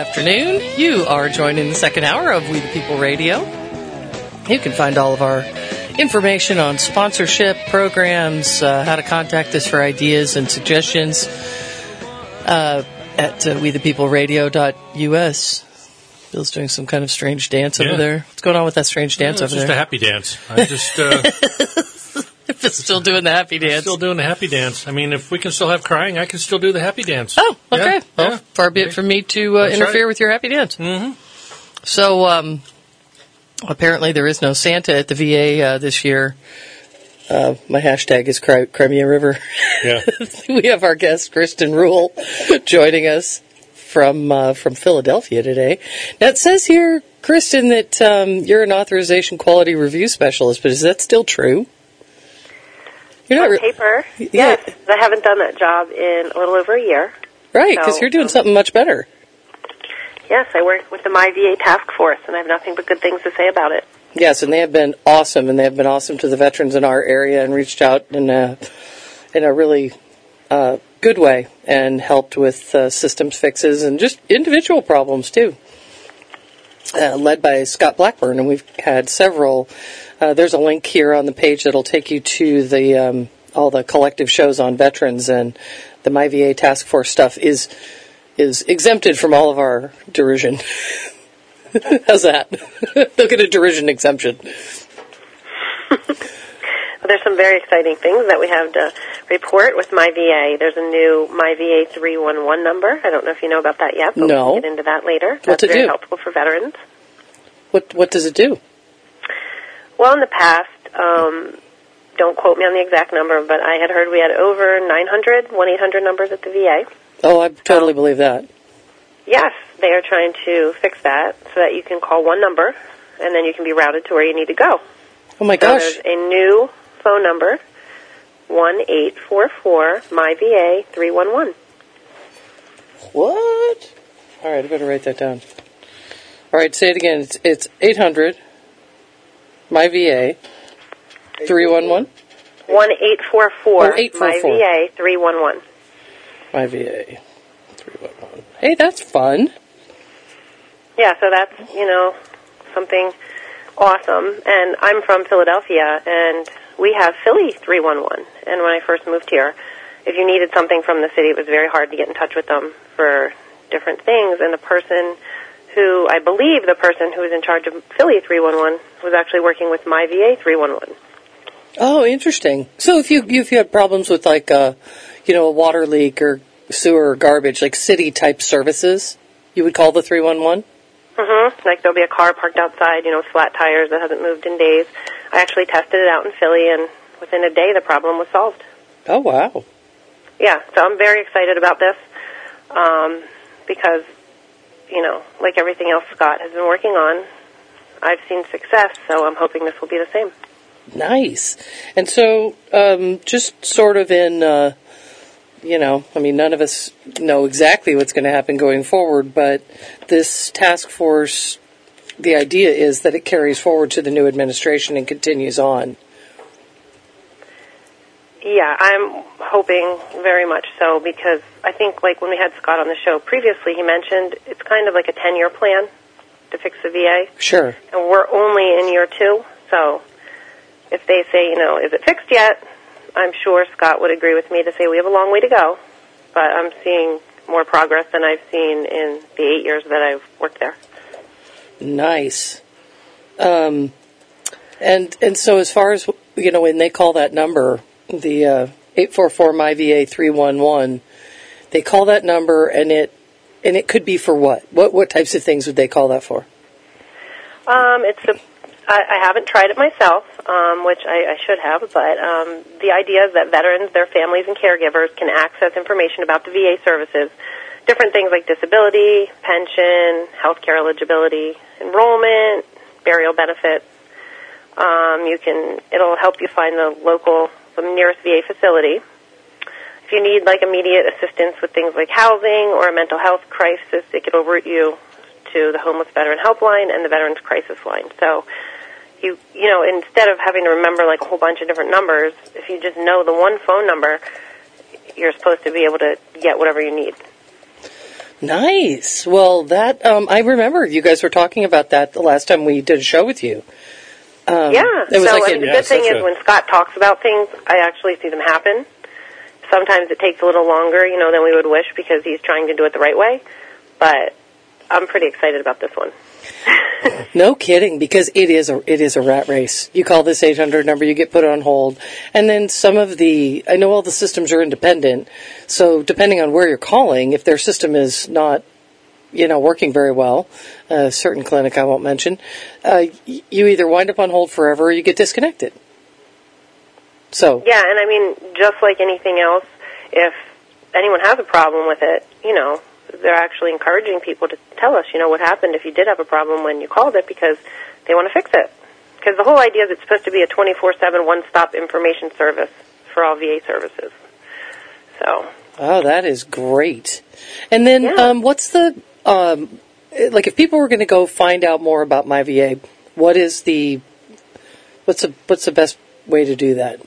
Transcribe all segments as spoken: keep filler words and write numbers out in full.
afternoon. You are joining the second hour of We the People Radio. You can find all of our information on sponsorship, programs, uh, how to contact us for ideas and suggestions uh, at uh, we the people radio dot u s. Bill's doing some kind of strange dance yeah. over there. What's going on with that strange dance yeah, over there? It's just a happy dance. I just... Uh... Still doing the happy dance. Still doing the happy dance. I mean, if we can still have crying, I can still do the happy dance. Oh, okay. Yeah, well, yeah. far be it from me to uh, interfere right. with your happy dance. Mm-hmm. So, um, apparently there is no Santa at the V A uh, this year. Uh, my hashtag is Cry- Crimea River. Yeah. We have our guest, Kristen Rule, joining us from uh, from Philadelphia today. Now, it says here, Kristen, that um, you're an authorization quality review specialist, but is that still true? You're not on re- paper, yeah. Yes. I haven't done that job in a little over a year. Right, because so, you're doing um, something much better. Yes, I work with the My V A task force, and I have nothing but good things to say about it. Yes, and they have been awesome, and they have been awesome to the veterans in our area and reached out in a, in a really uh, good way and helped with uh, systems fixes and just individual problems, too. Uh, led by Scott Blackburn, and we've had several. Uh, there's a link here on the page that'll take you to the um, all the collective shows on veterans, and the My V A Task Force stuff is is exempted from all of our derision. How's that? They'll get a derision exemption. Well, there's some very exciting things that we have to report with My V A. There's a new My V A three one one number. I don't know if you know about that yet, but no. we'll get into that later. That's What's it very do? helpful for veterans. What What does it do? Well, in the past, um, don't quote me on the exact number, but I had heard we had over nine hundred one eight hundred numbers at the V A. Oh, I totally um, believe that. Yes, they are trying to fix that so that you can call one number, and then you can be routed to where you need to go. Oh, my so gosh. There's a new phone number, one eight four four M Y V A three one one. What? All right, I better write that down. All right, say it again. It's, it's eight hundred M Y V A three one one? one eight four four oh, eight four four. M Y V A three one one. M Y V A three one one. Hey, that's fun. Yeah, so that's, you know, something awesome. And I'm from Philadelphia, and we have Philly three one one. And when I first moved here, if you needed something from the city, it was very hard to get in touch with them for different things. And the person who, I believe the person who was in charge of Philly three one one was actually working with My V A three one one. Oh, interesting. So if you if you had problems with, like, a, you know, a water leak or sewer or garbage, like city-type services, you would call the three one one? Mm-hmm. Like there'll be a car parked outside, you know, flat tires that hasn't moved in days. I actually tested it out in Philly, and within a day the problem was solved. Oh, wow. Yeah, so I'm very excited about this um, because, you know, like everything else Scott has been working on, I've seen success, so I'm hoping this will be the same. Nice. And so um, just sort of in, uh, you know, I mean, none of us know exactly what's going to happen going forward, but this task force, the idea is that it carries forward to the new administration and continues on. Yeah, I'm hoping very much so, because I think, like, when we had Scott on the show previously, he mentioned it's kind of like a ten-year plan to fix the V A. Sure. And we're only in year two, so if they say, you know, is it fixed yet, I'm sure Scott would agree with me to say we have a long way to go, but I'm seeing more progress than I've seen in the eight years that I've worked there. Nice. Um, and and so as far as, you know, when they call that number, the uh, eight four four M Y V A three one one, they call that number, and it and it could be for what? What what types of things would they call that for? Um, it's a, I, I haven't tried it myself, um, which I, I should have, but um, the idea is that veterans, their families, and caregivers can access information about the V A services, different things like disability, pension, health care eligibility, enrollment, burial benefits. Um, you can, it'll help you find the local, the nearest V A facility. If you need, like, immediate assistance with things like housing or a mental health crisis, it will route you to the Homeless Veteran Helpline and the Veterans Crisis Line. So, you you know, instead of having to remember, like, a whole bunch of different numbers, if you just know the one phone number, you're supposed to be able to get whatever you need. Nice. Well, that um, I remember you guys were talking about that the last time we did a show with you. Um, yeah. It was so like I in, mean, the yeah, good thing such is a- when Scott talks about things, I actually see them happen. Sometimes it takes a little longer, you know, than we would wish because he's trying to do it the right way. But I'm pretty excited about this one. no kidding, because it is a it is a rat race. You call this eight hundred number, you get put on hold, and then some of the I know all the systems are independent, so depending on where you're calling, if their system is not, you know, working very well, a certain clinic I won't mention, uh, y- you either wind up on hold forever or you get disconnected. So Yeah, and I mean, just like anything else, if anyone has a problem with it, you know, they're actually encouraging people to tell us, you know, what happened if you did have a problem when you called it because they want to fix it. Because the whole idea is it's supposed to be a twenty-four seven one-stop information service for all V A services. So. oh, that is great. And then Yeah. um, what's the um, like if people were going to go find out more about My V A, what is the what's the what's the best way to do that?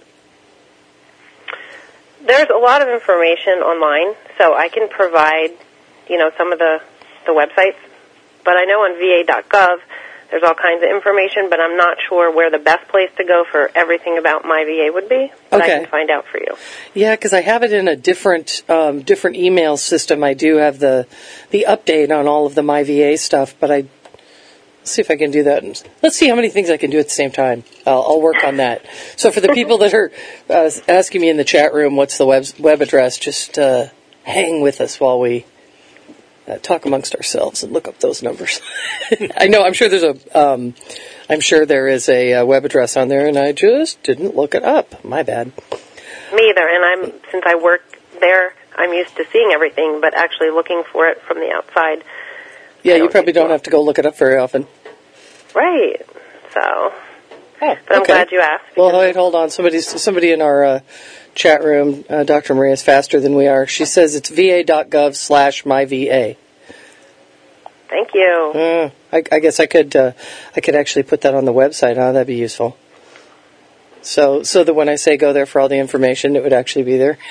There's a lot of information online, so I can provide, you know, some of the, the websites. But I know on V A dot gov there's all kinds of information, but I'm not sure where the best place to go for everything about My V A would be. But Okay. I can find out for you. Yeah, because I have it in a different um, different email system. I do have the the update on all of the My V A stuff, but I let's see if I can do that. Let's see how many things I can do at the same time. I'll, I'll work on that. So for the people that are uh, asking me in the chat room, what's the web web address? Just uh, hang with us while we uh, talk amongst ourselves and look up those numbers. I know. I'm sure there's a. Um, I'm sure there is a uh, web address on there, and I just didn't look it up. My bad. Me either, and I'm since I work there, I'm used to seeing everything, but actually looking for it from the outside. Yeah, I you don't probably think don't so. have to go look it up very often. Right. So, Oh, but I'm okay. glad you asked. Well, wait, hold on. Somebody's somebody in our uh, chat room, uh, Doctor Maria, is faster than we are. She says it's V A dot gov slash my V A. Thank you. Uh, I, I guess I could uh, I could actually put that on the website. Huh? That'd be useful. So so that when I say go there for all the information, it would actually be there.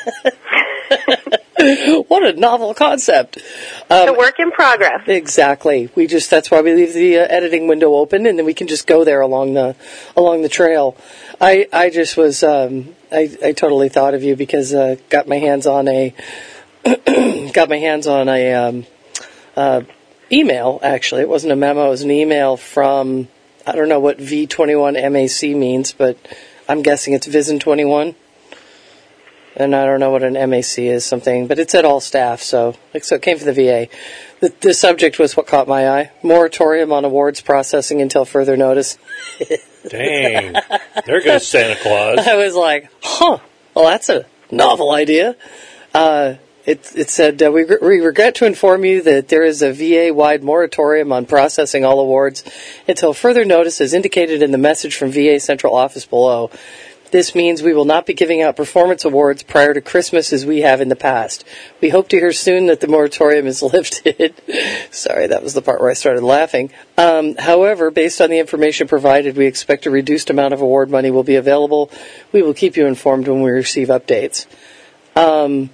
What a novel concept. It's a work in progress. Exactly. We just that's why we leave the uh, editing window open, and then we can just go there along the along the trail. I I just was um, I I totally thought of you because uh, got my hands on a got my hands on a um, uh, email. Actually, it wasn't a memo; it was an email from I don't know what V twenty-one M A C means, but I'm guessing it's Vision twenty-one. And I don't know what an M A C is, something, but it said all staff, so so it came from the V A. The, the subject was what caught my eye: moratorium on awards processing until further notice. Dang. There goes Santa Claus. I was like, huh, well, that's a novel idea. Uh, it, it said, uh, we, re- we regret to inform you that there is a V A-wide moratorium on processing all awards until further notice as indicated in the message from V A Central Office below. This means we will not be giving out performance awards prior to Christmas as we have in the past. We hope to hear soon that the moratorium is lifted. Sorry, that was the part where I started laughing. Um, however, based on the information provided, we expect a reduced amount of award money will be available. We will keep you informed when we receive updates. Um,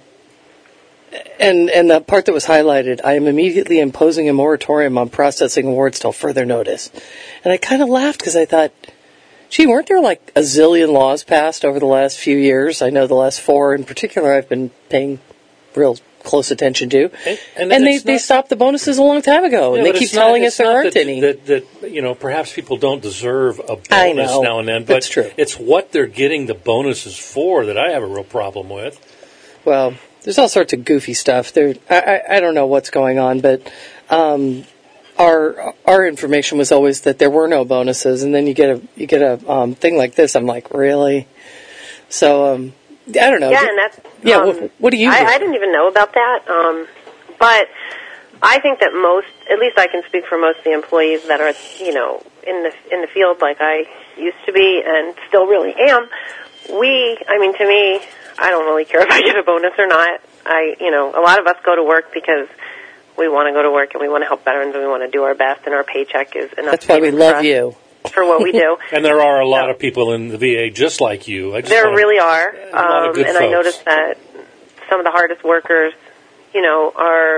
and, and the part that was highlighted, I am immediately imposing a moratorium on processing awards till further notice. And I kind of laughed because I thought, gee, weren't there like a zillion laws passed over the last few years? I know the last four in particular I've been paying real close attention to. And, And, and they, it's they not- stopped the bonuses a long time ago, Yeah, and they but keep it's not- telling it's us there not aren't that, any. That, that, you know, perhaps people don't deserve a bonus I know. now and then, but That's true. it's what they're getting the bonuses for that I have a real problem with. Well, there's all sorts of goofy stuff. There, I, I, I don't know what's going on, but um, our our information was always that there were no bonuses, and then you get a you get a um, thing like this. I'm like, really? So um, I don't know. Yeah, and that's yeah. Um, what, what do you? I, do? I didn't even know about that, um, but I think that most, at least I can speak for most of the employees that are, you know, in the in the field like I used to be and still really am. We, I mean, to me, I don't really care if I get a bonus or not. I, you know, a lot of us go to work because we want to go to work and we want to help veterans and we want to do our best, and our paycheck is enough. That's why we payment for love us you. for what we do. And there are a lot No. of people in the V A just like you. I just There wanna- really are, a lot of um, good and I folks. noticed that some of the hardest workers, you know, are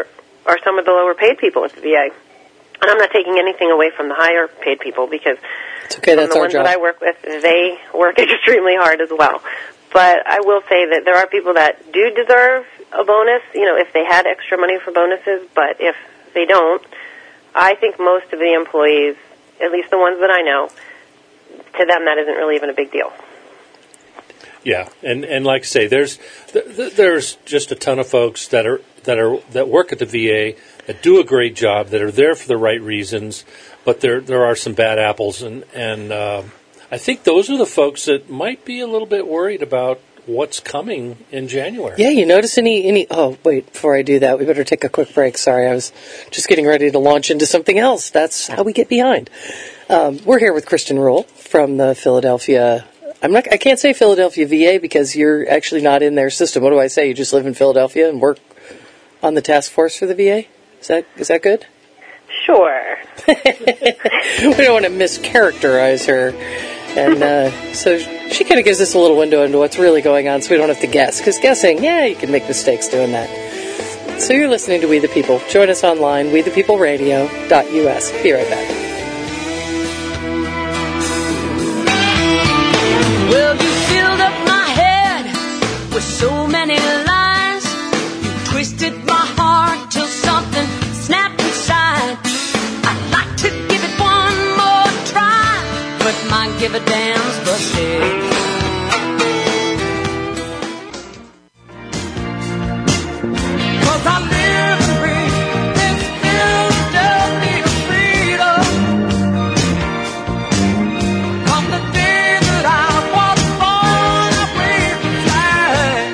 are some of the lower paid people at the V A. And I'm not taking anything away from the higher paid people, because it's okay, that's the our ones job. that I work with, they work extremely hard as well. But I will say that there are people that do deserve a bonus, you know, if they had extra money for bonuses, but if they don't, I think most of the employees, at least the ones that I know, to them that isn't really even a big deal. Yeah, and, and like I say, there's th- there's just a ton of folks that are that are that work at the V A that do a great job, that are there for the right reasons, but there there are some bad apples, and and uh, I think those are the folks that might be a little bit worried about what's coming in January. Yeah, you notice any any? Oh, wait! Before I do that, we better take a quick break. Sorry, I was just getting ready to launch into something else. That's how we get behind. Um, we're here with Kristen Rule from the Philadelphia. I'm not. I can't say Philadelphia V A because you're actually not in their system. What do I say? You just live in Philadelphia and work on the task force for the V A? Is that is that good? Sure. We don't want to mischaracterize her, and uh, so she kind of gives us a little window into what's really going on, so we don't have to guess. Because guessing, yeah, you can make mistakes doing that. So you're listening to We the People. Join us online, we the people radio dot U S. Be right back. Well, you filled up my head with so many lies. You twisted my heart till something snapped inside. I'd like to give it one more try, but my give a damn's busted. Cause I live and breathe this Philadelphia freedom. From the day that I was born, I waved the flag.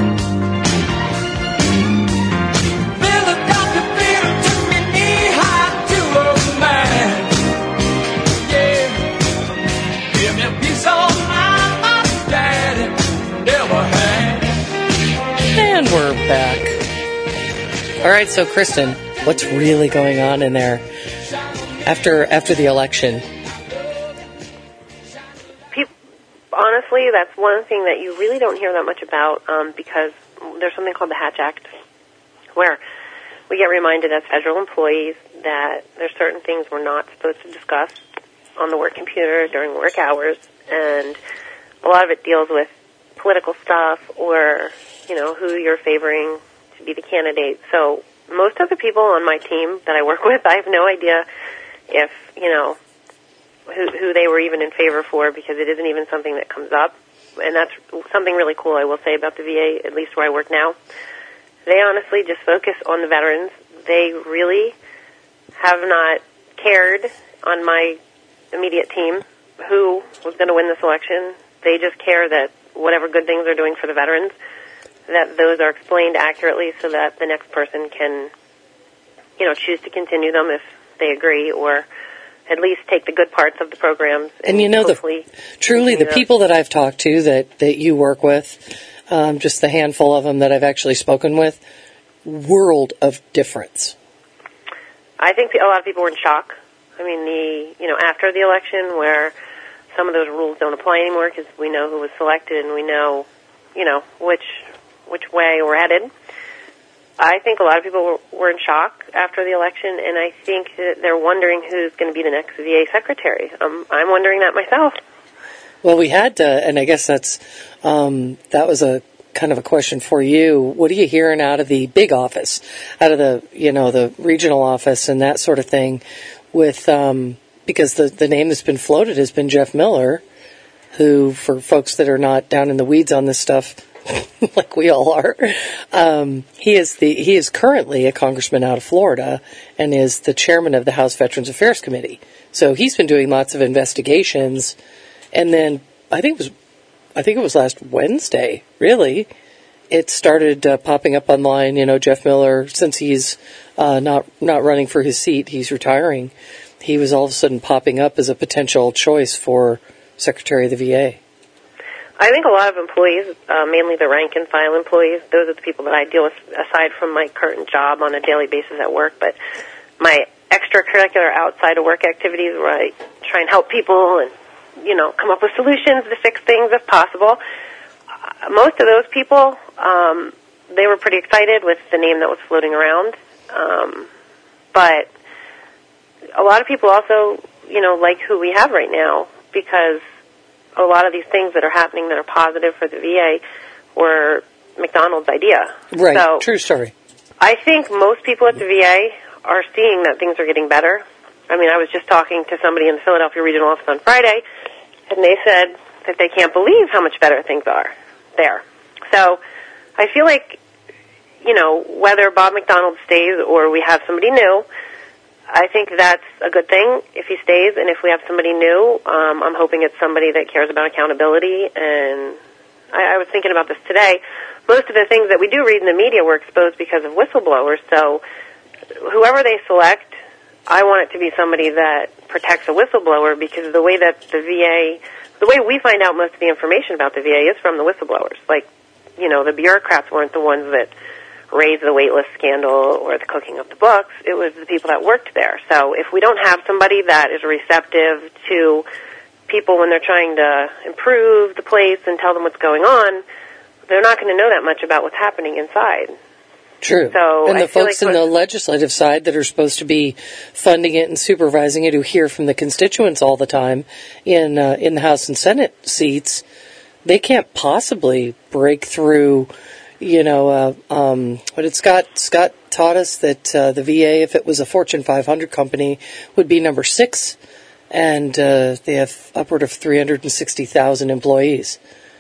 Philadelphia freedom took me knee-high to a man. Yeah, give me a piece of mind my daddy never had. And we're back. All right, so Kristen, what's really going on in there after after the election? People, honestly, that's one thing that you really don't hear that much about, um, because there's something called the Hatch Act, where we get reminded as federal employees that there's certain things we're not supposed to discuss on the work computer during work hours, and a lot of it deals with political stuff or, you know, who you're favoring to be the candidate. So most of the people on my team that I work with, I have no idea if, you know, who, who they were even in favor for, because it isn't even something that comes up. And that's something really cool I will say about the V A, at least where I work now. They honestly just focus on the veterans. They really have not cared on my immediate team who was going to win this election. They just care that whatever good things they're doing for the veterans, that those are explained accurately so that the next person can, you know, choose to continue them if they agree, or at least take the good parts of the programs. And, And you know, the truly the people that I've talked to that, that you work with, um, just the handful of them that I've actually spoken with, world of difference. I think a lot of people were in shock. I mean, the you know, after the election, where some of those rules don't apply anymore because we know who was selected and we know, you know, which which way we're headed. I think a lot of people were, were in shock after the election, and I think that they're wondering who's going to be the next V A secretary. Um, I'm wondering that myself. Well, we had to, and I guess that's um, that was a kind of a question for you. What are you hearing out of the big office, out of the you know the regional office and that sort of thing? With um, because the the name that's been floated has been Jeff Miller, who, for folks that are not down in the weeds on this stuff, like we all are, um, he is the he is currently a congressman out of Florida and is the chairman of the House Veterans Affairs Committee. So he's been doing lots of investigations, and then I think it was I think it was last Wednesday, really, it started uh, popping up online. You know, Jeff Miller, since he's uh, not not running for his seat, he's retiring. He was all of a sudden popping up as a potential choice for Secretary of the V A. I think a lot of employees, uh, mainly the rank and file employees, those are the people that I deal with aside from my current job on a daily basis at work, but my extracurricular outside of work activities where I try and help people and, you know, come up with solutions to fix things if possible. Uh, most of those people, um, they were pretty excited with the name that was floating around. Um, but a lot of people also, you know, like who we have right now, because a lot of these things that are happening that are positive for the V A were McDonald's idea. Right, so true story. I think most people at the V A are seeing that things are getting better. I mean, I was just talking to somebody in the Philadelphia regional office on Friday, and they said that they can't believe how much better things are there. So I feel like, you know, whether Bob McDonald stays or we have somebody new, I think that's a good thing if he stays, and if we have somebody new, um, I'm hoping it's somebody that cares about accountability. And I, I was thinking about this today. Most of the things that we do read in the media were exposed because of whistleblowers, so whoever they select, I want it to be somebody that protects a whistleblower, because the way that the V A, the way we find out most of the information about the V A is from the whistleblowers. Like, you know, the bureaucrats weren't the ones that raised the waitlist scandal or the cooking of the books. It was the people that worked there. So if we don't have somebody that is receptive to people when they're trying to improve the place and tell them what's going on, they're not going to know that much about what's happening inside. True. So and the I feel folks like in the legislative side that are supposed to be funding it and supervising it, who hear from the constituents all the time in uh, in the House and Senate seats, they can't possibly break through. You know, uh, um, what did Scott Scott taught us that uh, the V A, if it was a Fortune five hundred company, would be number six, and uh, they have upward of three hundred sixty thousand employees.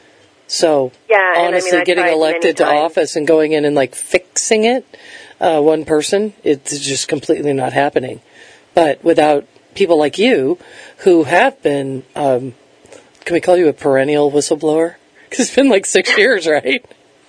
So, yeah, honestly, and I mean, getting elected to office and going in and, like, fixing it, uh, one person, it's just completely not happening. But without people like you, who have been, um, can we call you a perennial whistleblower? Because it's been like six years, right?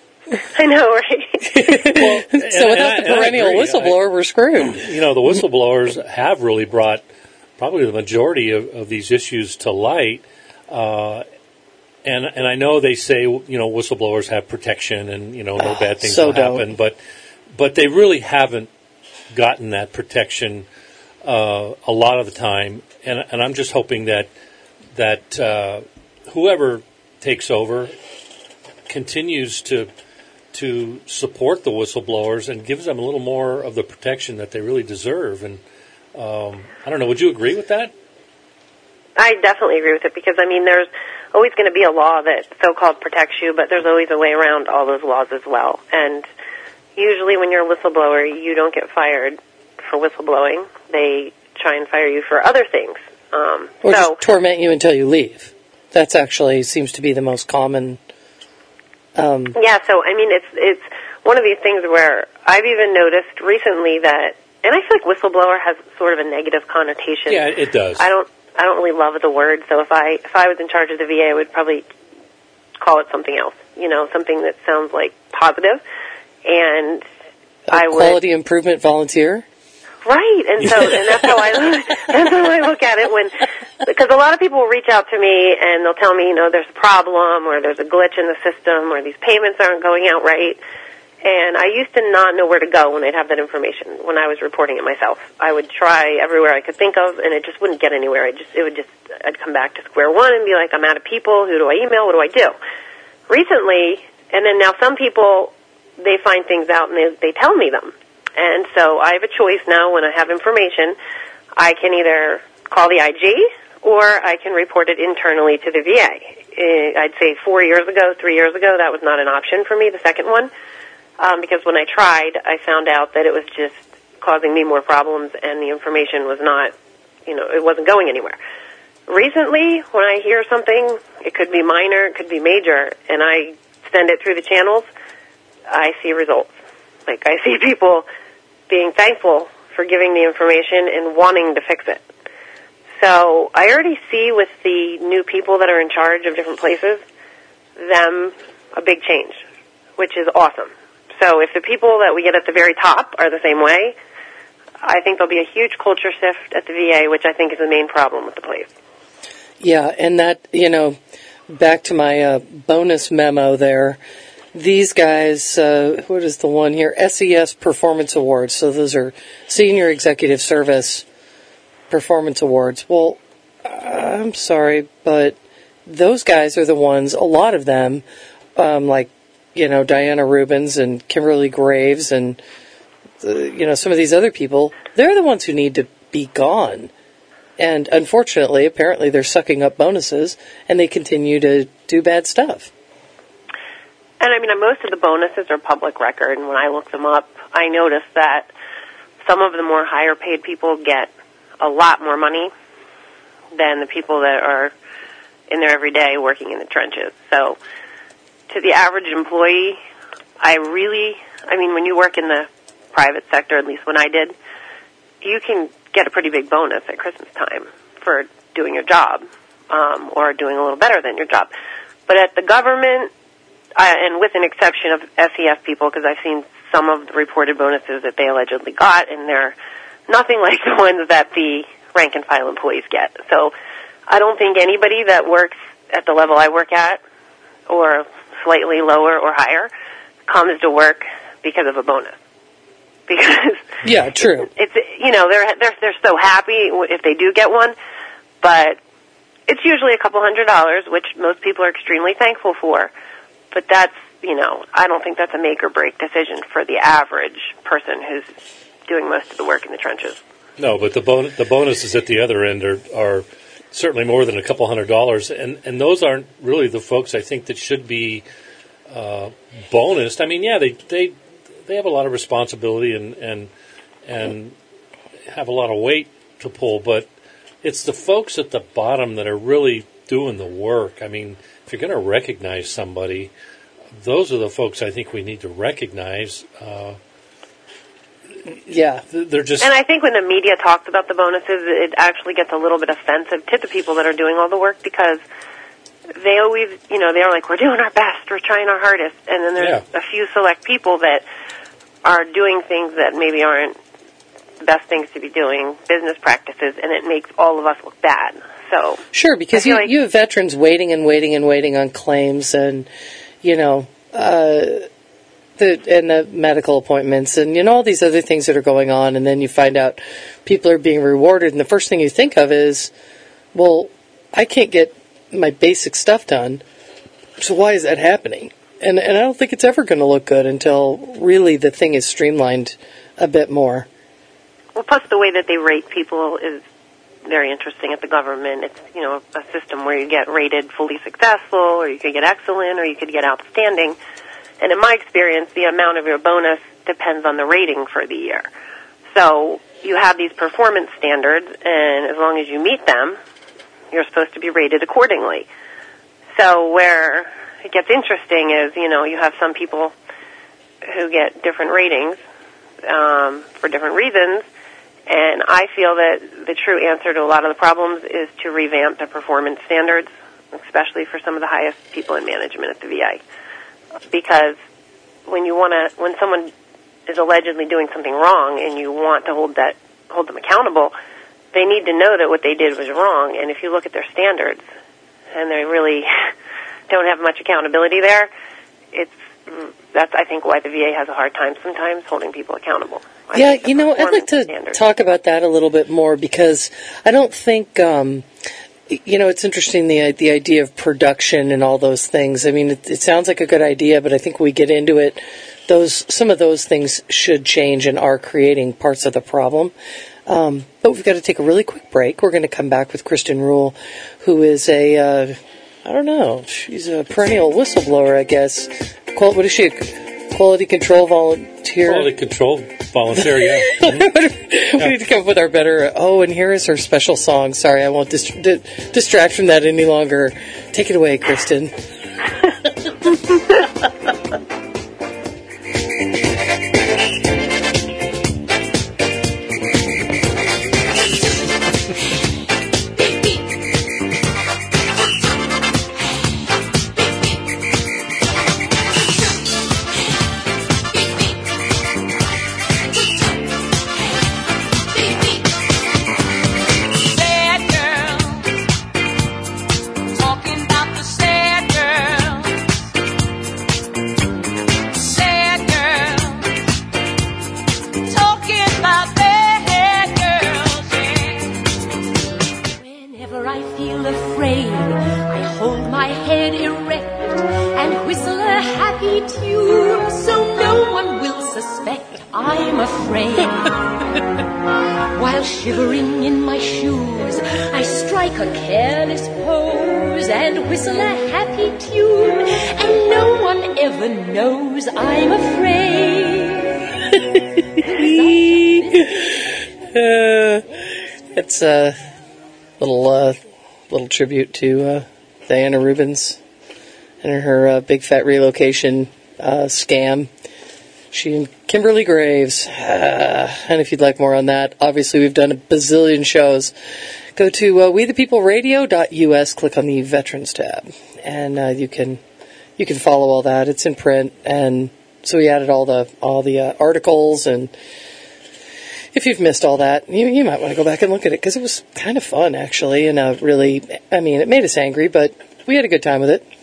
I know, right? well, so and, without and the perennial whistleblower, I, we're screwed. You know, the whistleblowers have really brought probably the majority of, of these issues to light. Uh, and and I know they say, you know, whistleblowers have protection and, you know, no bad things so will don't. happen. But, but they really haven't gotten that protection uh, a lot of the time. And, and I'm just hoping that, that uh, whoever takes over continues to to support the whistleblowers and gives them a little more of the protection that they really deserve. And um, I don't know, would you agree with that? I definitely agree with it, because, I mean, there's always going to be a law that so-called protects you, but there's always a way around all those laws as well. And usually when you're a whistleblower, you don't get fired for whistleblowing. They try and fire you for other things. Um, or so, just torment you until you leave. That's actually seems to be the most common. Um, yeah, so, I mean, it's it's one of these things where I've even noticed recently that, and I feel like whistleblower has sort of a negative connotation. Yeah, it does. I don't I don't really love the word, so if I if I was in charge of the V A, I would probably call it something else, you know, something that sounds like positive, and I would... Quality improvement volunteer? Right, and so and that's how I that's how I look at it, when, because a lot of people will reach out to me and they'll tell me, you know, there's a problem or there's a glitch in the system or these payments aren't going out right, and I used to not know where to go when they'd have that information when I was reporting it myself. I would try everywhere I could think of, and it just wouldn't get anywhere. It just it would just I'd come back to square one and be like, I'm out of people. Who do I email? What do I do? Recently, and then now some people, they find things out and they they tell me them. And so I have a choice now when I have information. I can either call the I G or I can report it internally to the V A. I'd say four years ago, three years ago, that was not an option for me, the second one, um, because when I tried, I found out that it was just causing me more problems and the information was not, you know, it wasn't going anywhere. Recently, when I hear something, it could be minor, it could be major, and I send it through the channels, I see results. Like, I see people being thankful for giving the information and wanting to fix it. So I already see with the new people that are in charge of different places, them a big change, which is awesome. So if the people that we get at the very top are the same way, I think there'll be a huge culture shift at the V A, which I think is the main problem with the place. Yeah, and that, you know, back to my uh, bonus memo there, these guys, uh, what is the one here? S E S Performance Awards. So those are Senior Executive Service Performance Awards. Well, I'm sorry, but those guys are the ones, a lot of them, um, like, you know, Diana Rubens and Kimberly Graves and the, you know, some of these other people, they're the ones who need to be gone. And unfortunately, apparently they're sucking up bonuses and they continue to do bad stuff. And I mean, most of the bonuses are public record, and when I look them up, I notice that some of the more higher paid people get a lot more money than the people that are in there every day working in the trenches. So to the average employee, I really, I mean, when you work in the private sector, at least when I did, you can get a pretty big bonus at Christmas time for doing your job, um, or doing a little better than your job. But at the government, uh, and with an exception of S E F people, because I've seen some of the reported bonuses that they allegedly got, and they're nothing like the ones that the rank and file employees get. So I don't think anybody that works at the level I work at, or slightly lower or higher, comes to work because of a bonus. Because yeah, true. It's, you know, they're they're they're so happy if they do get one, but it's usually a couple hundred dollars, which most people are extremely thankful for. But that's, you know, I don't think that's a make or break decision for the average person who's doing most of the work in the trenches. No, but the bon- the bonuses at the other end are are certainly more than a couple hundred dollars, and and those aren't really the folks I think that should be uh, bonused. I mean, yeah, they they. They have a lot of responsibility and, and and have a lot of weight to pull, but it's the folks at the bottom that are really doing the work. I mean, if you're going to recognize somebody, those are the folks I think we need to recognize. Uh, yeah, they're just. And I think when the media talks about the bonuses, it actually gets a little bit offensive to the people that are doing all the work, because they always, you know, they're like, we're doing our best, we're trying our hardest, and then there's yeah. a few select people that are doing things that maybe aren't the best things to be doing, business practices, and it makes all of us look bad. So sure, because you, like you have veterans waiting and waiting and waiting on claims, and you know, uh, the and the medical appointments, and you know all these other things that are going on, and then you find out people are being rewarded, and the first thing you think of is, well, I can't get my basic stuff done, so why is that happening? And and I don't think it's ever going to look good until really the thing is streamlined a bit more. Well, plus the way that they rate people is very interesting at the government. It's, you know, a system where you get rated fully successful, or you could get excellent, or you could get outstanding. And in my experience, the amount of your bonus depends on the rating for the year. So you have these performance standards, and as long as you meet them, you're supposed to be rated accordingly. So where it gets interesting is, you know, you have some people who get different ratings um, for different reasons, and I feel that the true answer to a lot of the problems is to revamp the performance standards, especially for some of the highest people in management at the V A. Because when you want to, when someone is allegedly doing something wrong and you want to hold that, hold them accountable, they need to know that what they did was wrong. And if you look at their standards, and they really don't have much accountability there, it's that's I think why the V A has a hard time sometimes holding people accountable. I yeah, you know, I'd like to standards. talk about that a little bit more, because I don't think, um, you know, it's interesting, the the idea of production and all those things. I mean, it, it sounds like a good idea, but I think when we get into it, those some of those things should change and are creating parts of the problem. Um, but we've got to take a really quick break. We're going to come back with Kristen Rule, who is a, uh, I don't know, she's a perennial whistleblower, I guess. Qual- what is she, a quality control volunteer? Quality control volunteer, yeah. Mm-hmm. We need to come up with our better, oh, and here is her special song. Sorry, I won't dist- di- distract from that any longer. Take it away, Kristen. And whistle a happy tune so no one will suspect I'm afraid. While shivering in my shoes, I strike a careless pose and whistle a happy tune, and no one ever knows I'm afraid. uh, it's a little uh, little tribute to uh, Diana Rubens and her uh, big fat relocation uh, scam. She and Kimberly Graves. Uh, and if you'd like more on that, obviously we've done a bazillion shows. Go to uh, we the people radio dot U S, click on the Veterans tab, and uh, you can you can follow all that. It's in print, and so we added all the all the uh, articles, and if you've missed all that, you, you might want to go back and look at it, because it was kind of fun, actually, and uh, really, I mean, it made us angry, but we had a good time with it.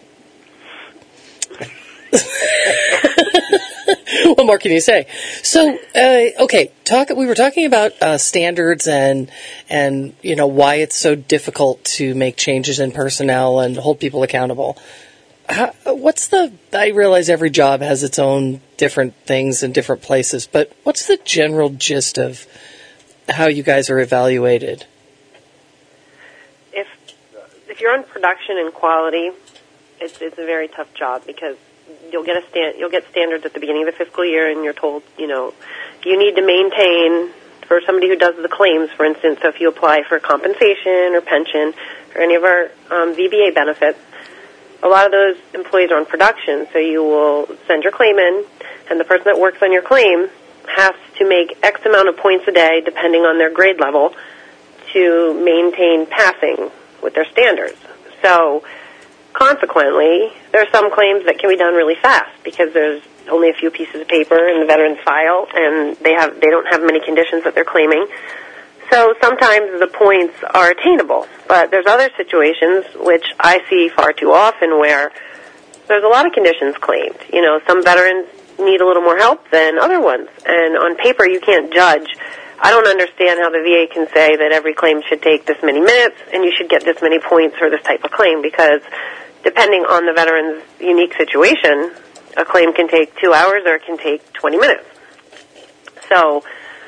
What more can you say? So, uh, okay, talk. We were talking about uh, standards and and you know why it's so difficult to make changes in personnel and hold people accountable. How, what's the? I realize every job has its own different things in different places, but what's the general gist of how you guys are evaluated? If if you're on production and quality, it's it's a very tough job, because you'll get a stand, you'll get standards at the beginning of the fiscal year, and you're told, you know, you need to maintain, for somebody who does the claims, for instance, so if you apply for compensation or pension or any of our um, V B A benefits, a lot of those employees are on production, so you will send your claim in, and the person that works on your claim has to make X amount of points a day, depending on their grade level, to maintain passing with their standards. So consequently, there are some claims that can be done really fast, because there's only a few pieces of paper in the veteran's file, and they have they don't have many conditions that they're claiming. So sometimes the points are attainable, but there's other situations, which I see far too often, where there's a lot of conditions claimed. You know, some veterans need a little more help than other ones, and on paper you can't judge. I don't understand how the V A can say that every claim should take this many minutes and you should get this many points for this type of claim, because depending on the veteran's unique situation, a claim can take two hours or it can take twenty minutes. So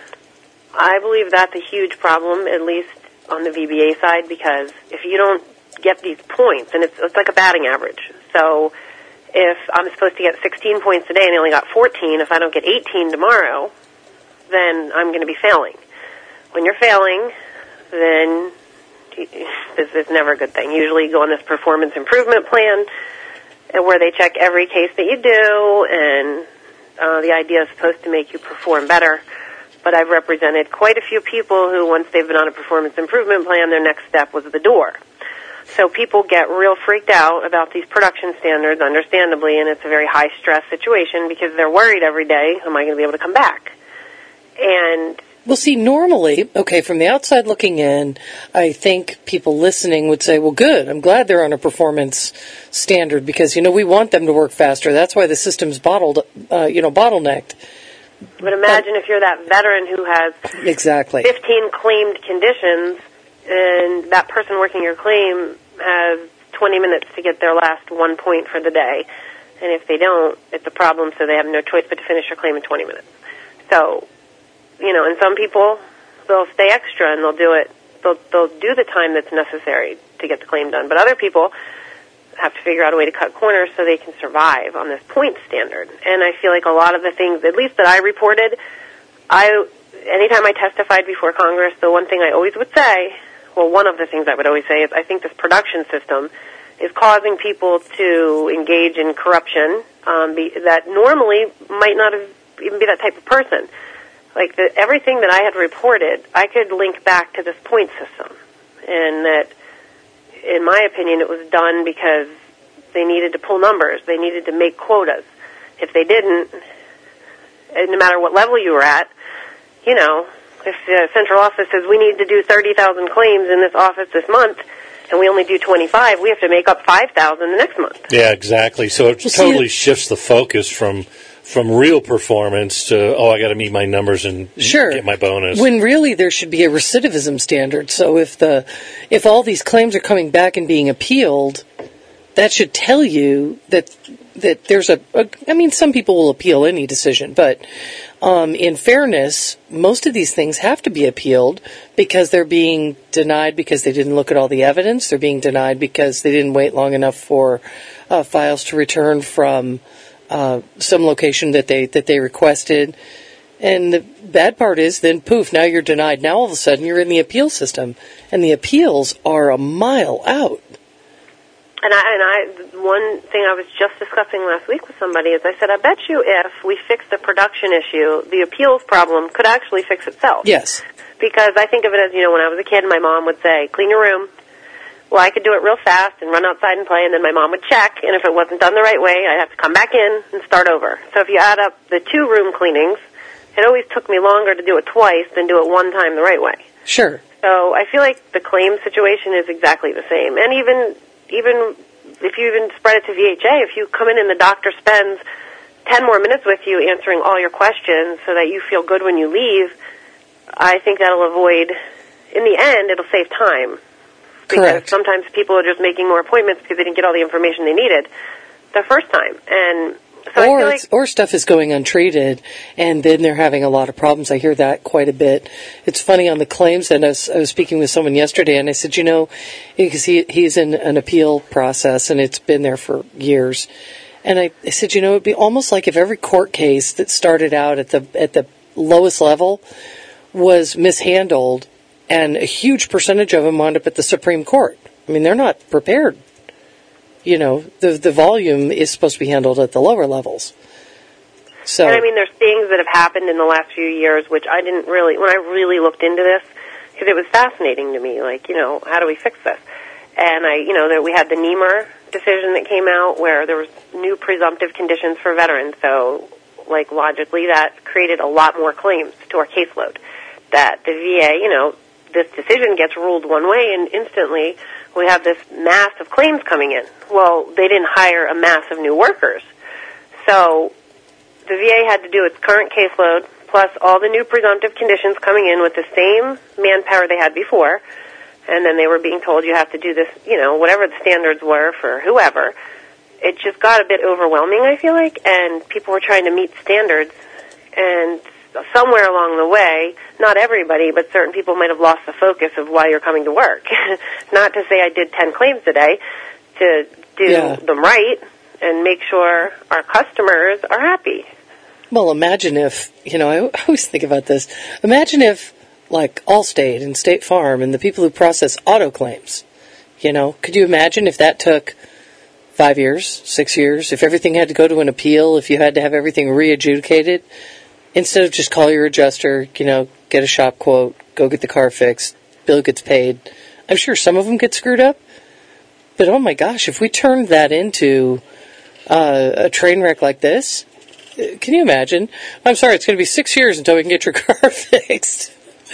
I believe that's a huge problem, at least on the V B A side, because if you don't get these points, and it's, it's like a batting average. So if I'm supposed to get sixteen points today and I only got fourteen, if I don't get eighteen tomorrow, then I'm going to be failing. When you're failing, then this is never a good thing. Usually you go on this performance improvement plan, where they check every case that you do, and uh, the idea is supposed to make you perform better. But I've represented quite a few people who, once they've been on a performance improvement plan, their next step was the door. So people get real freaked out about these production standards, understandably, and it's a very high-stress situation, because they're worried every day, am I going to be able to come back? And well, see, normally, okay, from the outside looking in, I think people listening would say, well, good, I'm glad they're on a performance standard, because, you know, we want them to work faster. That's why the system's bottled, uh, you know, bottlenecked. But imagine if you're that veteran who has exactly fifteen claimed conditions, and that person working your claim has twenty minutes to get their last one point for the day. And if they don't, it's a problem, so they have no choice but to finish their claim in twenty minutes. So, you know, and some people, they'll stay extra and they'll do it, they'll, they'll do the time that's necessary to get the claim done. But other people have to figure out a way to cut corners so they can survive on this point standard. And I feel like a lot of the things, at least that I reported, I, anytime I testified before Congress, the one thing I always would say, well, one of the things I would always say is I think this production system is causing people to engage in corruption um, be, that normally might not have even be that type of person. Like the, everything that I had reported, I could link back to this point system, and that, in my opinion, it was done because they needed to pull numbers. They needed to make quotas. If they didn't, no matter what level you were at, you know, if the central office says we need to do thirty thousand claims in this office this month, and we only do twenty-five, we have to make up five thousand the next month. Yeah, exactly. So it totally shifts the focus from from real performance to, oh, I got to meet my numbers and sure. get my bonus. When really there should be a recidivism standard. So if the if all these claims are coming back and being appealed, that should tell you that that there's a, a I mean, some people will appeal any decision, but um, in fairness, most of these things have to be appealed because they're being denied because they didn't look at all the evidence. They're being denied because they didn't wait long enough for uh, files to return from uh, some location that they that they requested. And the bad part is, then poof, now you're denied. Now all of a sudden you're in the appeal system, and the appeals are a mile out. And I, and I, one thing I was just discussing last week with somebody is I said, I bet you if we fix the production issue, the appeals problem could actually fix itself. Yes. Because I think of it as, you know, when I was a kid, my mom would say, clean your room. Well, I could do it real fast and run outside and play, and then my mom would check, and if it wasn't done the right way, I'd have to come back in and start over. So if you add up the two room cleanings, it always took me longer to do it twice than do it one time the right way. Sure. So I feel like the claim situation is exactly the same. And even even if you even spread it to V H A, if you come in and the doctor spends ten more minutes with you answering all your questions so that you feel good when you leave, I think that'll avoid, in the end, it'll save time. Because Correct. sometimes people are just making more appointments because they didn't get all the information they needed the first time. And so or I feel like, it's, or stuff is going untreated, and then they're having a lot of problems. I hear that quite a bit. It's funny on the claims, and I was, I was speaking with someone yesterday, and I said, you know, because he he's in an appeal process, and it's been there for years. And I, I said, you know, it'd be almost like if every court case that started out at the at the lowest level was mishandled, and a huge percentage of them wound up at the Supreme Court. I mean, they're not prepared. You know, the the volume is supposed to be handled at the lower levels. So, and I mean, there's things that have happened in the last few years which I didn't really, when I really looked into this, because it was fascinating to me, like, you know, how do we fix this? And I, you know, that we had the Niemer decision that came out where there was new presumptive conditions for veterans. So, like, logically, that created a lot more claims to our caseload. That the V A, you know, this decision gets ruled one way and instantly we have this mass of claims coming in. Well, they didn't hire a mass of new workers. So the V A had to do its current caseload plus all the new presumptive conditions coming in with the same manpower they had before. And then they were being told you have to do this, you know, whatever the standards were for whoever. It just got a bit overwhelming, I feel like, and people were trying to meet standards. And somewhere along the way, not everybody, but certain people might have lost the focus of why you're coming to work. Not to say I did ten claims today, to do yeah. them right and make sure our customers are happy. Well, imagine if, you know, I always think about this. Imagine if, like, Allstate and State Farm and the people who process auto claims, you know, could you imagine if that took five years, six years, if everything had to go to an appeal, if you had to have everything re-adjudicated? Instead of just call your adjuster, you know, get a shop quote, go get the car fixed, bill gets paid. I'm sure some of them get screwed up. But oh my gosh, if we turned that into uh, a train wreck like this, can you imagine? I'm sorry, it's going to be six years until we can get your car fixed.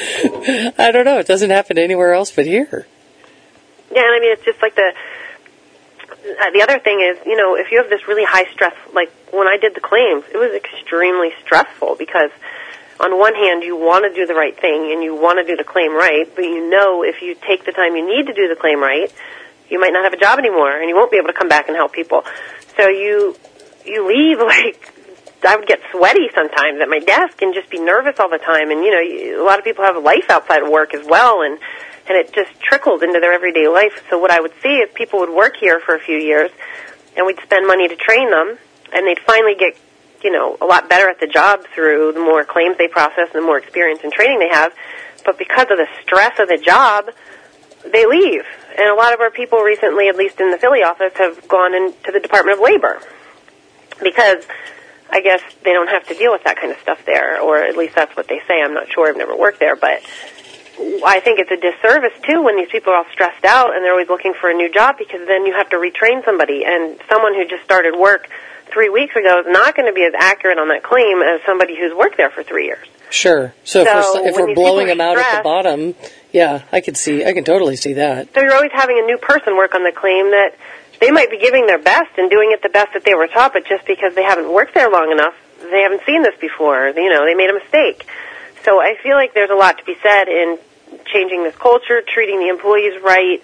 I don't know. It doesn't happen anywhere else but here. Yeah, and I mean, it's just like the... Uh, the other thing is, you know, if you have this really high stress, like when I did the claims, it was extremely stressful because on one hand you want to do the right thing and you want to do the claim right, but you know if you take the time you need to do the claim right, you might not have a job anymore and you won't be able to come back and help people. So you you leave like, I would get sweaty sometimes at my desk and just be nervous all the time. And, you know, a lot of people have a life outside of work as well, and and it just trickles into their everyday life. So what I would see is people would work here for a few years, and we'd spend money to train them, and they'd finally get, you know, a lot better at the job through the more claims they process and the more experience and training they have. But because of the stress of the job, they leave. And a lot of our people recently, at least in the Philly office, have gone into the Department of Labor because I guess they don't have to deal with that kind of stuff there, or at least that's what they say. I'm not sure. I've never worked there, but I think it's a disservice, too, when these people are all stressed out and they're always looking for a new job, because then you have to retrain somebody. And someone who just started work three weeks ago is not going to be as accurate on that claim as somebody who's worked there for three years. Sure. So, so if we're, if we're blowing them out stressed, at the bottom, yeah, I could see, I can totally see that. So you're always having a new person work on the claim that they might be giving their best and doing it the best that they were taught, but just because they haven't worked there long enough, they haven't seen this before. You know, they made a mistake. So I feel like there's a lot to be said in changing this culture, treating the employees right,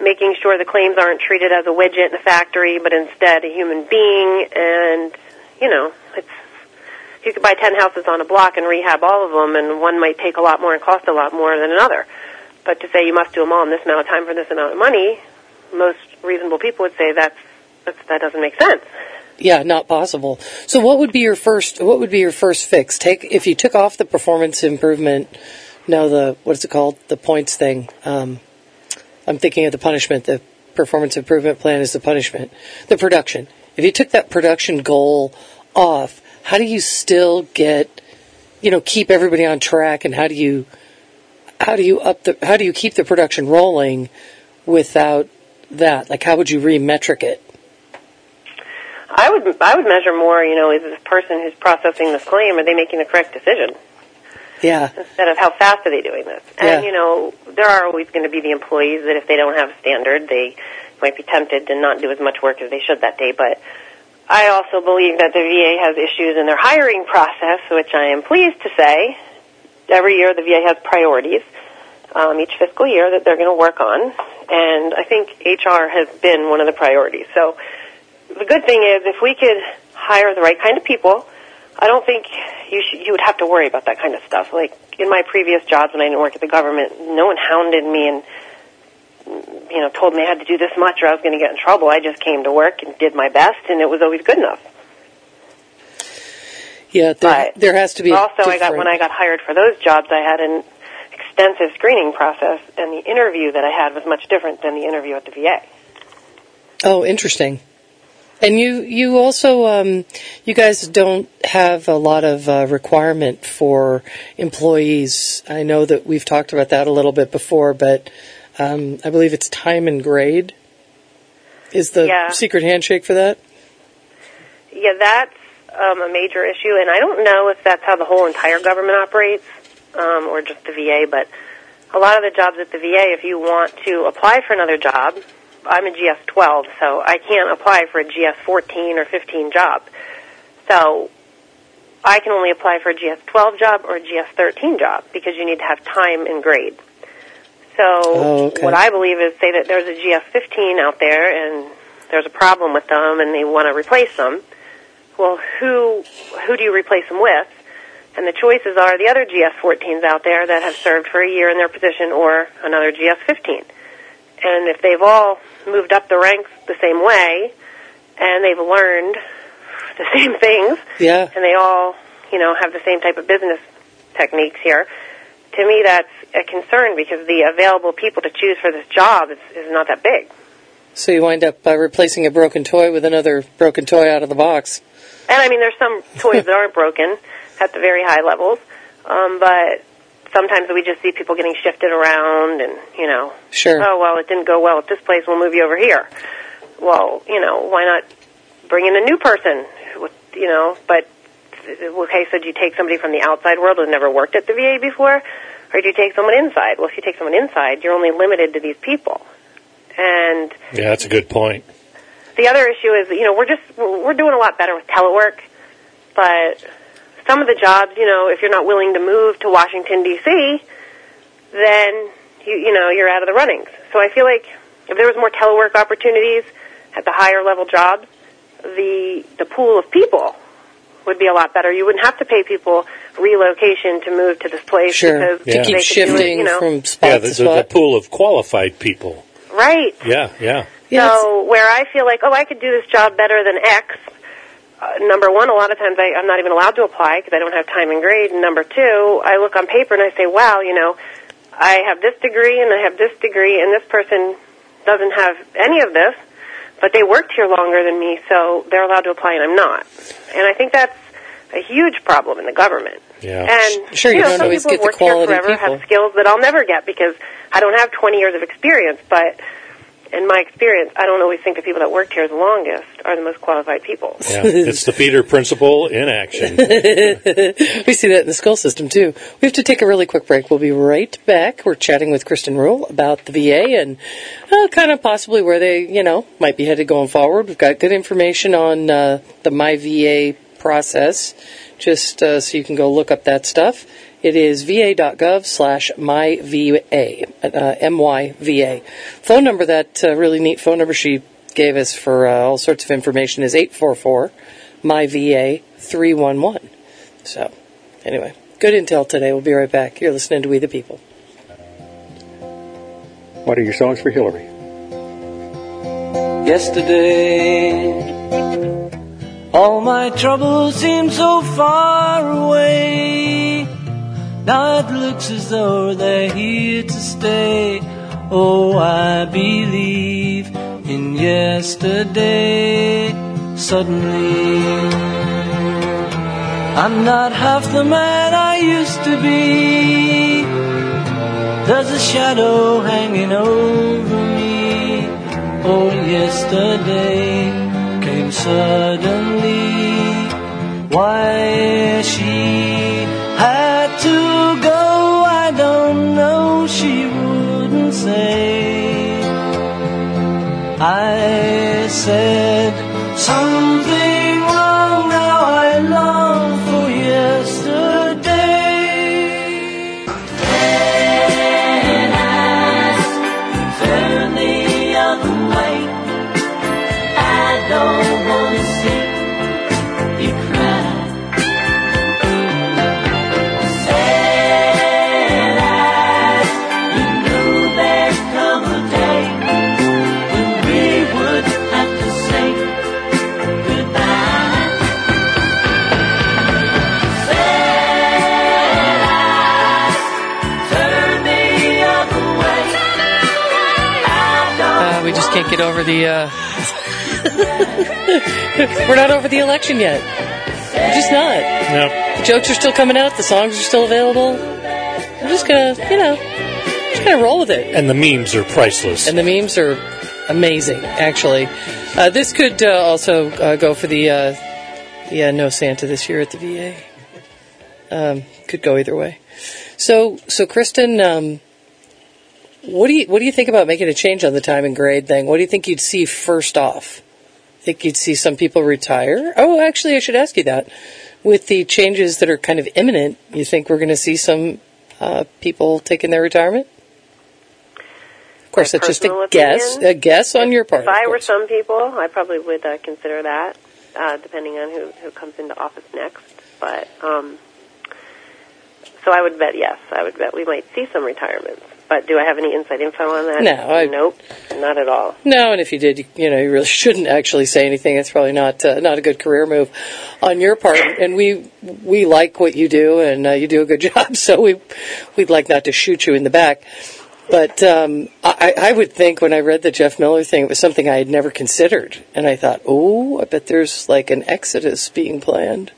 making sure the claims aren't treated as a widget in a factory, but instead a human being. And, you know, it's you could buy ten houses on a block and rehab all of them, and one might take a lot more and cost a lot more than another. But to say you must do them all in this amount of time for this amount of money, most reasonable people would say that's, that's that doesn't make sense. Yeah, not possible. So what would be your first what would be your first fix? Take if you took off the performance improvement, no, the what's it called? The points thing. Um, I'm thinking of the punishment. The performance improvement plan is the punishment. The production. If you took that production goal off, how do you still get, you know, keep everybody on track, and how do you how do you up the how do you keep the production rolling without that? Like, how would you re-metric it? I would I would measure more, you know, is this person who's processing this claim, are they making the correct decision? Yeah. Instead of how fast are they doing this? And, yeah. you know, there are always going to be the employees that if they don't have a standard, they might be tempted to not do as much work as they should that day. But I also believe that the V A has issues in their hiring process, which I am pleased to say. Every year the V A has priorities um, each fiscal year that they're going to work on. And I think H R has been one of the priorities. So the good thing is, if we could hire the right kind of people, I don't think you should, you would have to worry about that kind of stuff. Like in my previous jobs when I didn't work at the government, no one hounded me and, you know, told me I had to do this much or I was going to get in trouble. I just came to work and did my best, and it was always good enough. Yeah, there, there has to be. Also, I got when I got hired for those jobs, I had an extensive screening process, and the interview that I had was much different than the interview at the V A. Oh, interesting. And you, you also, um, you guys don't have a lot of uh, requirement for employees. I know that we've talked about that a little bit before, but um, I believe it's time and grade is the yeah. secret handshake for that? Yeah, that's um, a major issue, and I don't know if that's how the whole entire government operates um, or just the V A, but a lot of the jobs at the V A, if you want to apply for another job, I'm a G S twelve, so I can't apply for a G S fourteen or fifteen job. So I can only apply for a G S twelve job or a G S thirteen job because you need to have time and grade. So oh, okay. what I believe is, say that there's a G S fifteen out there and there's a problem with them and they want to replace them. Well, who who do you replace them with? And the choices are the other G S fourteens out there that have served for a year in their position or another G S fifteen. And if they've all moved up the ranks the same way, and they've learned the same things, yeah. and they all, you know, have the same type of business techniques here, to me that's a concern because the available people to choose for this job is, is not that big. So you wind up uh, replacing a broken toy with another broken toy out of the box. And, I mean, there's some toys that aren't broken at the very high levels, um, but sometimes we just see people getting shifted around and, you know, sure. oh, well, it didn't go well at this place, we'll move you over here. Well, you know, why not bring in a new person, with, you know, but, okay, so do you take somebody from the outside world who's never worked at the V A before, or do you take someone inside? Well, if you take someone inside, you're only limited to these people. And yeah, that's a good point. The other issue is, you know, we're just, we're doing a lot better with telework, but some of the jobs, you know, if you're not willing to move to Washington, D C, then, you, you know, you're out of the runnings. So I feel like if there was more telework opportunities at the higher level jobs, the the pool of people would be a lot better. You wouldn't have to pay people relocation to move to this place. Sure, because yeah. to keep shifting it, you know. from spot yeah, the, to spot. the pool of qualified people. Right. Yeah, yeah. So where I feel like, oh, I could do this job better than X, uh, number one, a lot of times I, I'm not even allowed to apply because I don't have time and grade. And number two, I look on paper and I say, wow, you know, I have this degree and I have this degree and this person doesn't have any of this, but they worked here longer than me, so they're allowed to apply and I'm not. And I think that's a huge problem in the government. Yeah. And, sure, you, you know, don't some always people get have the worked quality here forever, people. have skills that I'll never get because I don't have twenty years of experience, but in my experience, I don't always think the people that worked here the longest are the most qualified people. Yeah, it's the Peter principle in action. We see that in the school system, too. We have to take a really quick break. We'll be right back. We're chatting with Kristen Rule about the V A and uh, kind of possibly where they, you know, might be headed going forward. We've got good information on uh, the My V A process, just uh, so you can go look up that stuff. It is va.gov slash myva, uh, M Y V A. Phone number, that uh, really neat phone number she gave us for uh, all sorts of information is eight four four, M Y V A three one one. So, anyway, good intel today. We'll be right back. You're listening to We the People. What are your songs for Hillary? Yesterday, all my troubles seem so far away. Now it looks as though they're here to stay. Oh, I believe in yesterday. Suddenly, I'm not half the man I used to be. There's a shadow hanging over me. Oh, yesterday came suddenly. Why she had to go, I don't know, she wouldn't say. I said something wrong, now I long for yesterday. When I turn the other way, I don't want to see you cry. Said I, you knew there'd come a day when we would have to say goodbye. Said I, turn the other way. I don't Uh, we just can't get over the, uh... We're not over the election yet. We're just not. No. The jokes are still coming out. The songs are still available. I'm just gonna, you know, just gonna roll with it. And the memes are priceless. And the memes are amazing, actually. Uh, this could uh, also uh, go for the, uh, yeah, no Santa this year at the V A. Um, could go either way. So, so Kristen, um, what do you what do you think about making a change on the time and grade thing? What do you think you'd see first off? Think you'd see some people retire? Oh, actually, I should ask you that. With the changes that are kind of imminent, you think we're going to see some uh, people taking their retirement? Of course, My that's just a personal guess. opinion? A guess on your part. If I of were course. some people, I probably would uh, consider that, uh, depending on who, who comes into office next. But um, so I would bet yes. I would bet we might see some retirements. But do I have any inside info on that? No, I- Nope, not at all. No, and if you did, you, you know, you really shouldn't actually say anything. It's probably not uh, not a good career move on your part. And we we like what you do, and uh, you do a good job. So we we'd like not to shoot you in the back. But um, I, I would think when I read the Jeff Miller thing, it was something I had never considered, and I thought, oh, I bet there's like an exodus being planned.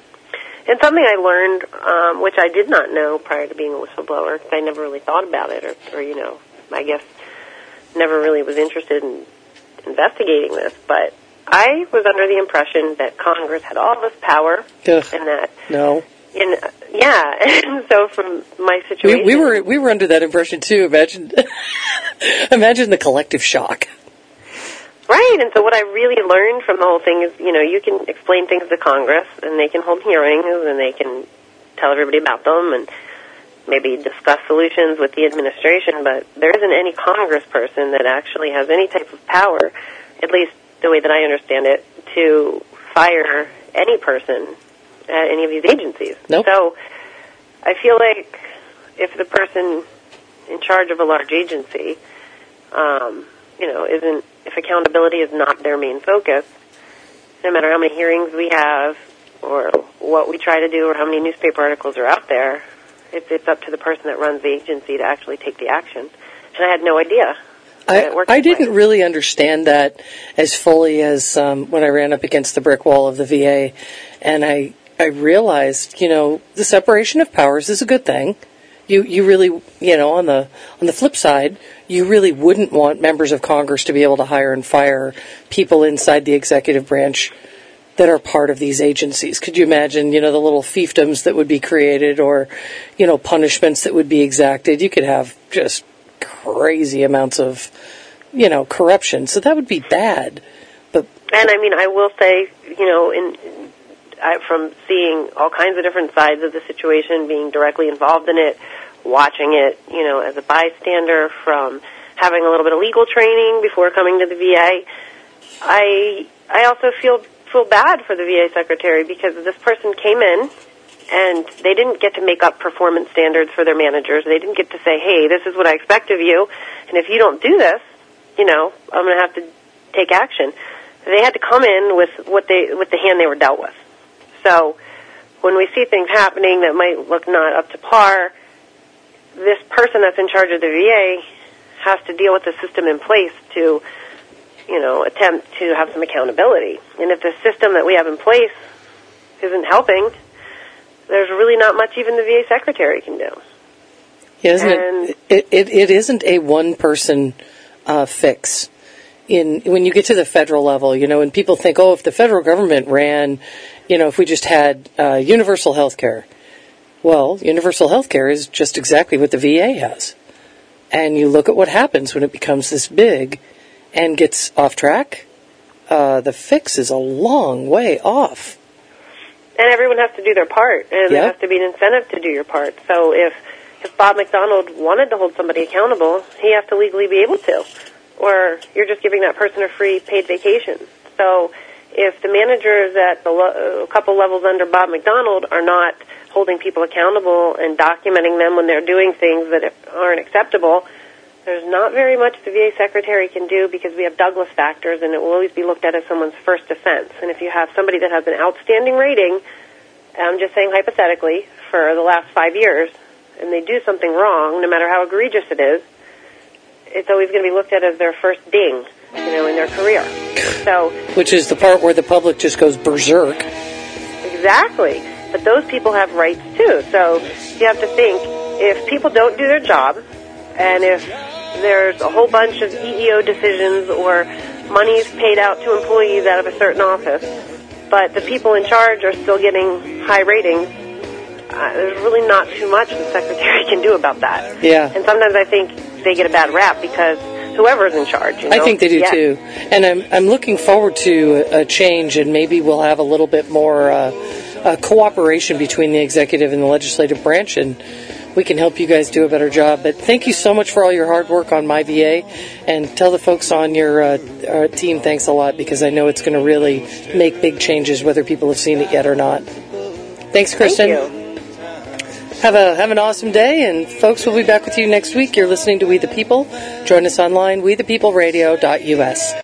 And something I learned, um, which I did not know prior to being a whistleblower, 'cause I never really thought about it, or, or, you know, I guess never really was interested in investigating this, but I was under the impression that Congress had all this power, Ugh, and that, no. in, yeah, and so from my situation... We, we were we were under that impression too. Imagine, imagine the collective shock. Right, and so what I really learned from the whole thing is, you know, you can explain things to Congress, and they can hold hearings, and they can tell everybody about them, and maybe discuss solutions with the administration, but there isn't any congressperson that actually has any type of power, at least the way that I understand it, to fire any person at any of these agencies. Nope. So I feel like if the person in charge of a large agency, um, you know, isn't, if accountability is not their main focus, no matter how many hearings we have or what we try to do or how many newspaper articles are out there, it's, it's up to the person that runs the agency to actually take the action. And I had no idea. I, I didn't really understand that as fully as um, when I ran up against the brick wall of the V A, and I I realized, you know, the separation of powers is a good thing. You you really, you know, on the on the flip side, you really wouldn't want members of Congress to be able to hire and fire people inside the executive branch that are part of these agencies. Could you imagine, you know, the little fiefdoms that would be created, or, you know, punishments that would be exacted? You could have just crazy amounts of, you know, corruption. So that would be bad. But and I mean, I will say, you know, in I, from seeing all kinds of different sides of the situation, being directly involved in it, watching it, you know, as a bystander, from having a little bit of legal training before coming to the V A, I I also feel feel bad for the V A secretary because this person came in and they didn't get to make up performance standards for their managers. They didn't get to say, hey, this is what I expect of you, and if you don't do this, you know, I'm going to have to take action. They had to come in with what they with the hand they were dealt with. So when we see things happening that might look not up to par, this person that's in charge of the V A has to deal with the system in place to, you know, attempt to have some accountability. And if the system that we have in place isn't helping, there's really not much even the V A secretary can do. Yeah, isn't it, it, it? It isn't a one-person uh, fix. In when you get to the federal level, you know, and people think, oh, if the federal government ran, you know, if we just had uh, universal health care. Well, universal health care is just exactly what the V A has. And you look at what happens when it becomes this big and gets off track. Uh, the fix is a long way off. And everyone has to do their part, and yep. there has to be an incentive to do your part. So if if Bob McDonald wanted to hold somebody accountable, he has to legally be able to. Or you're just giving that person a free paid vacation. So if the managers at the lo- a couple levels under Bob McDonald are not holding people accountable and documenting them when they're doing things that aren't acceptable, there's not very much the V A secretary can do because we have Douglas factors, and it will always be looked at as someone's first offense. And if you have somebody that has an outstanding rating, I'm just saying hypothetically, for the last five years, and they do something wrong, no matter how egregious it is, it's always going to be looked at as their first ding, you know, in their career. So, which is the part where the public just goes berserk. Exactly. But those people have rights too. So you have to think, if people don't do their job, and if there's a whole bunch of E E O decisions or monies paid out to employees out of a certain office, but the people in charge are still getting high ratings, uh, there's really not too much the secretary can do about that. Yeah. And sometimes I think they get a bad rap because whoever's in charge, you know? I think they do yeah. too. And I'm I'm looking forward to a change, and maybe we'll have a little bit more uh, uh, cooperation between the executive and the legislative branch, and we can help you guys do a better job. But thank you so much for all your hard work on My V A, and tell the folks on your uh, uh, team thanks a lot, because I know it's going to really make big changes whether people have seen it yet or not. Thanks, Kristen. Thank you. Have a have an awesome day, and folks, we'll be back with you next week. You're listening to We the People. Join us online, we the people radio dot U S.